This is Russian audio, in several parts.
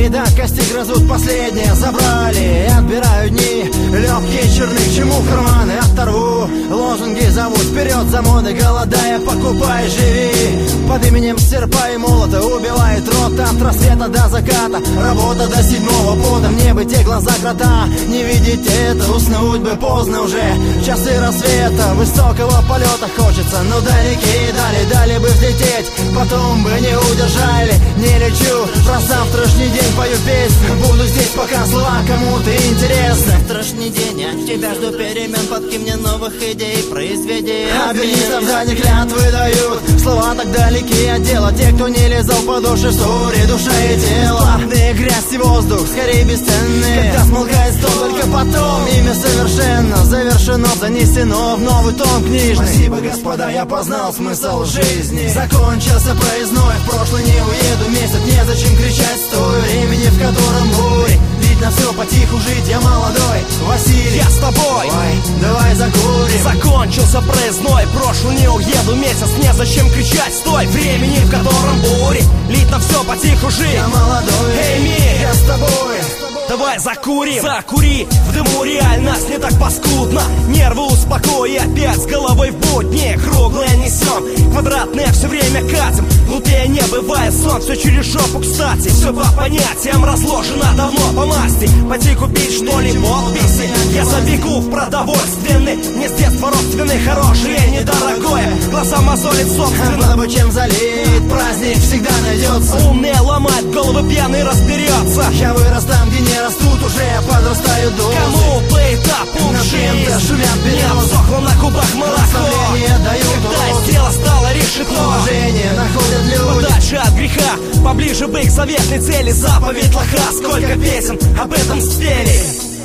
Руки до кости грызут, последние забрали. И отбираю дни, легкие черны, к чему карманы оторву. Лозунги зовут вперед за модой, голодая, покупай, живи. Под именем серпа и молота убивает рот от рассвета до заката. Работа до 7-го пота, мне бы те глаза крота. Не видеть это, уснуть бы поздно уже. Часы рассвета, высокого полета хочется. Но далеки, дали бы взлететь, потом бы не удержали. Не лечу, про завтрашний день пою песню. Буду здесь, пока слова кому-то интересны. Завтрашний день, я тебя жду перемен. Подкинь мне новых идей, произведи Обвинистов за них клятвы дают. Слова так далеки от дела. Те, кто не лезал по душе, ссоре, душа и тело. Плотные грязь и воздух, скорее бесценные. Когда смолкает стол, только потом имя совершенно завершено, занесено в новый том книжный. Спасибо, господа, я познал смысл жизни. Закончился проездной, в прошлый не уеду месяц. Незачем кричать, стой, времени, в котором бури. На все потиху жить, я молодой Василий, я с тобой. Давай закурим. Закончился проездной, прошлый не уеду месяц. Незачем кричать, стой, времени, в котором бури. Лить на все потиху жить, я молодой, эй, мир, я с тобой. Давай закурим, закури, в дыму реальность не так паскудно. Нервы успокой, опять с головой в будни. Круглые несем, квадратные все время катим. Глупее не бывает сон, все через жопу, кстати. Все по понятиям разложено давно по масти. Пойти купить что ли подписи, я забегу в продовольственный. Мне с детства родственный, хорошее, недорогое. Глаза мозолит собственно. Было бы чем залить, праздник всегда найдется. Умные ломать головы, пьяный разберется. Я вырос там, где не растут, уже подрастают дозы. Кому по этапу в жизнь шумят не обсохло на губах молоко. Когда дело стало решено, уважение находят люди. Подальше от греха, поближе бы к заветной цели. Заповедь лоха, сколько песен об этом спели.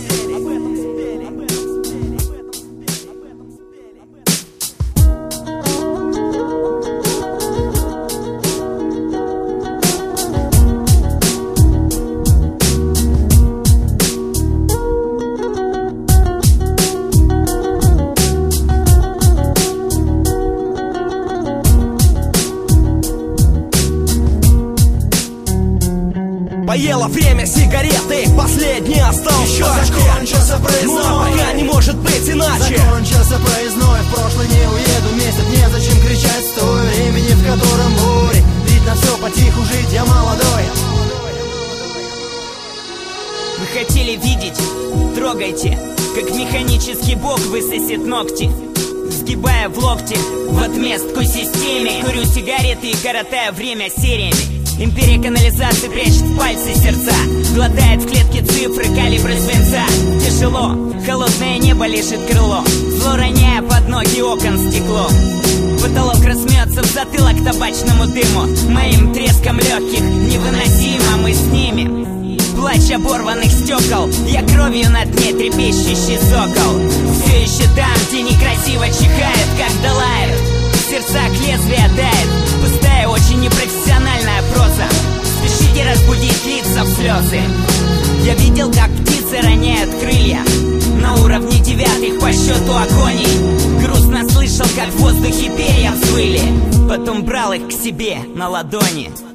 Поело время сигареты, последний остался. Еще закончился проездной, но пока не может быть иначе. Закончился проездной, в прошлый не уеду месяц. Незачем кричать, стой, времени, в котором бури. Ведь на все потиху жить, я молодой. Вы хотели видеть? Трогайте, как механический бог высосет ногти, сгибая в локте в отместку системе. Курю сигареты и коротаю время сериями. Империя канализации прячет в пальцы сердца, глотает в клетке цифры калибра свинца. Тяжело, холодное небо лишит крыло, зло роняя под ноги окон стекло. Потолок рассмеется в затылок табачному дыму. Моим треском легких невыносимо, мы снимем плач оборванных стекол. Я кровью на дне трепещущий сокол. Все еще там, где некрасиво чихает, когда лает. В сердцах лезвие дает. Пустая, очень непрофессиональная проза. Спешите разбудить лица в слезы. Я видел, как птицы роняют крылья на уровне 9 по счету агоний. Грустно слышал, как в воздухе перья взвыли. Потом брал их к себе на ладони.